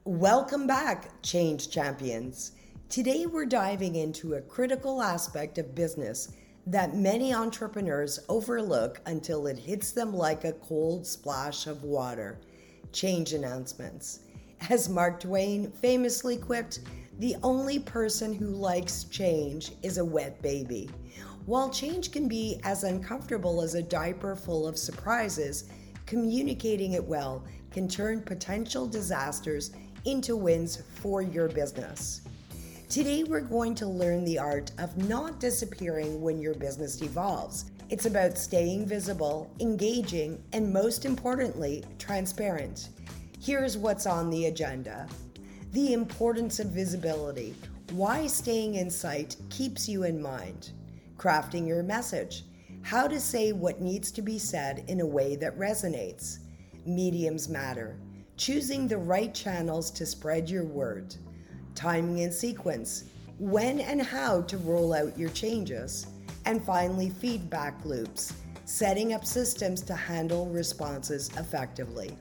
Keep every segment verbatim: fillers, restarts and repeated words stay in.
Welcome back, Change Champions. Today we're diving into a critical aspect of business that many entrepreneurs overlook until it hits them like a cold splash of water: change announcements. As Mark Twain famously quipped, the only person who likes change is a wet baby. While change can be as uncomfortable as a diaper full of surprises, communicating it well can turn potential disasters into wins for your business. Today, we're going to learn the art of not disappearing when your business evolves. It's about staying visible, engaging, and most importantly, transparent. Here's what's on the agenda: the importance of visibility, why staying in sight keeps you in mind; crafting your message, how to say what needs to be said in a way that resonates; mediums matter, choosing the right channels to spread your word; timing and sequence, when and how to roll out your changes; and finally, feedback loops, setting up systems to handle responses effectively.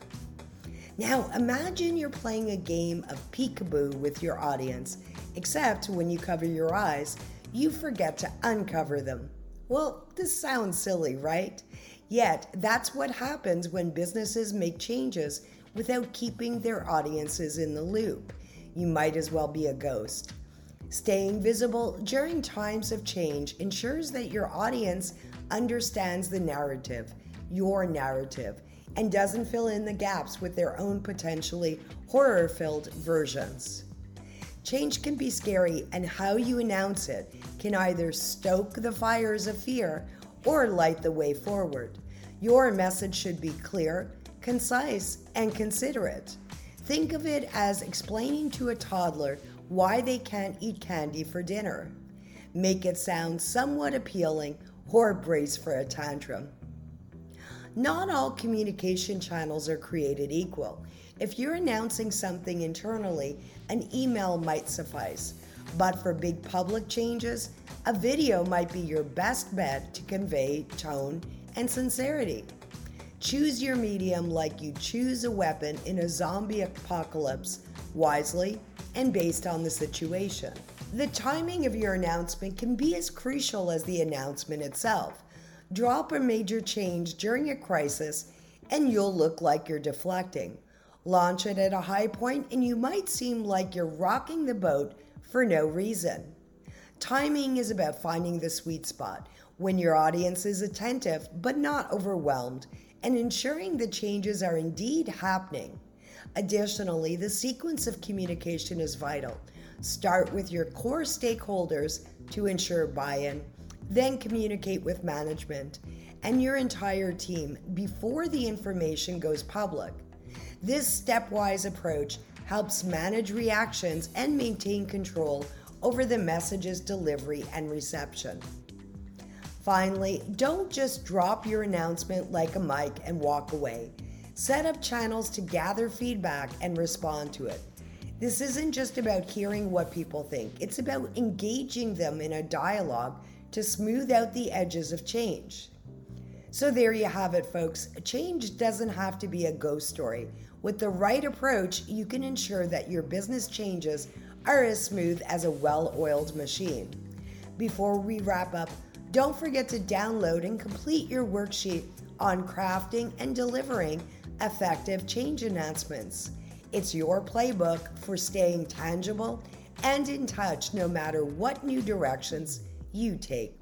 Now, imagine you're playing a game of peekaboo with your audience, except when you cover your eyes, you forget to uncover them. Well, this sounds silly, right? Yet, that's what happens when businesses make changes without keeping their audiences in the loop. You might as well be a ghost. Staying visible during times of change ensures that your audience understands the narrative, your narrative, and doesn't fill in the gaps with their own potentially horror-filled versions. Change can be scary, and how you announce it can either stoke the fires of fear or light the way forward. Your message should be clear, concise, and considerate. Think of it as explaining to a toddler why they can't eat candy for dinner. Make it sound somewhat appealing, or brace for a tantrum. Not all communication channels are created equal. If you're announcing something internally, an email might suffice. But for big public changes, a video might be your best bet to convey tone and sincerity. Choose your medium like you choose a weapon in a zombie apocalypse, wisely and based on the situation. The timing of your announcement can be as crucial as the announcement itself. Drop a major change during a crisis and you'll look like you're deflecting. Launch it at a high point and you might seem like you're rocking the boat for no reason. Timing is about finding the sweet spot when your audience is attentive but not overwhelmed, and ensuring the changes are indeed happening. Additionally, the sequence of communication is vital. Start with your core stakeholders to ensure buy-in, then communicate with management and your entire team before the information goes public. This stepwise approach helps manage reactions and maintain control over the message's delivery and reception. Finally, don't just drop your announcement like a mic and walk away. Set up channels to gather feedback and respond to it. This isn't just about hearing what people think, it's about engaging them in a dialogue to smooth out the edges of change. So there you have it, folks. Change doesn't have to be a ghost story. With the right approach, you can ensure that your business changes are as smooth as a well-oiled machine. Before we wrap up, don't forget to download and complete your worksheet on crafting and delivering effective change announcements. It's your playbook for staying tangible and in touch no matter what new directions you take.